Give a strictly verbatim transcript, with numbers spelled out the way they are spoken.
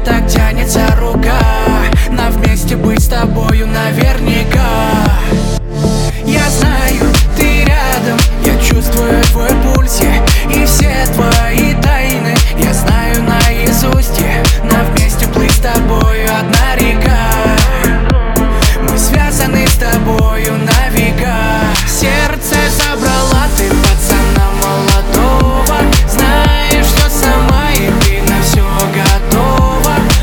так тянется рука, на вместе быть с тобою наверняка. Я знаю, ты рядом, я чувствую твой пульс,